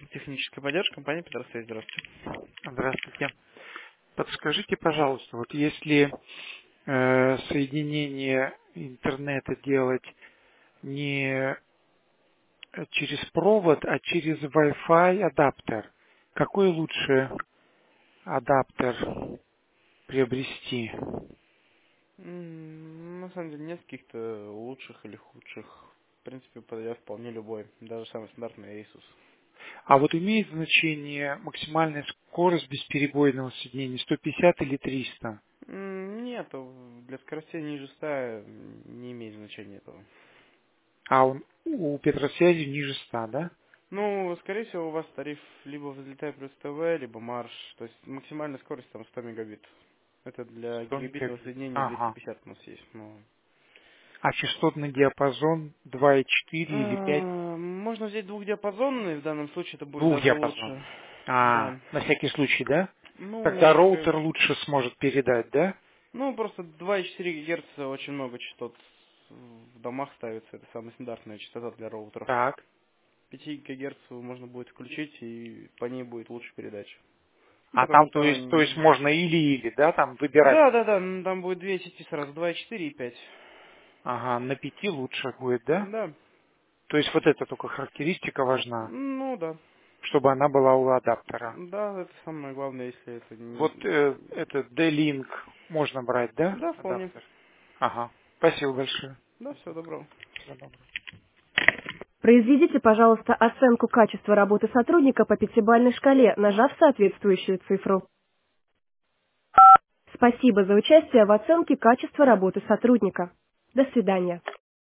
Техническая поддержка, компания Петросвязь. Здравствуйте. Здравствуйте. Подскажите, пожалуйста, вот если соединение интернета делать не через провод, а через Wi-Fi адаптер, какой лучше адаптер приобрести? На самом деле нет каких-то лучших или худших. В принципе, подойдет вполне любой. Даже самый стандартный Asus. А вот имеет значение максимальная скорость бесперебойного соединения 150 или 300? Нет, для скоростей ниже 100 не имеет значения этого. А у Петросвязи ниже 100, да? Ну, скорее всего, у вас тариф либо взлетай плюс ТВ, либо марш. То есть максимальная скорость там 100 мегабит. Это для 100 гигабитного мегабит. соединения Ага. 250 у нас есть. А частотный диапазон 2,4 или 5? Можно взять двухдиапазонный, в данном случае это будет даже Двухдиапазон. лучше. А, Да. на всякий случай, да? Тогда Ну, роутер лучше сможет передать, да? просто 2,4 ГГц очень много частот в домах ставится. Это самая стандартная частота для роутеров. Так. 5 ГГц можно будет включить, и по ней будет лучше передача. Ну, А потому там, что то есть можно или, да, там выбирать. Да, там будет две сети сразу, 2,4 и 5. Ага, на 5 лучше будет, да? Да, То есть вот эта только характеристика важна, ну да. чтобы она была у адаптера. Да, это самое главное, если это Вот не... этот D-Link можно брать, да, Да, вполне. адаптер? Ага. Спасибо большое. Да, всего доброго. Всего доброго. Произведите, пожалуйста, оценку качества работы сотрудника по пятибалльной шкале, нажав соответствующую цифру. Спасибо за участие в оценке качества работы сотрудника. До свидания.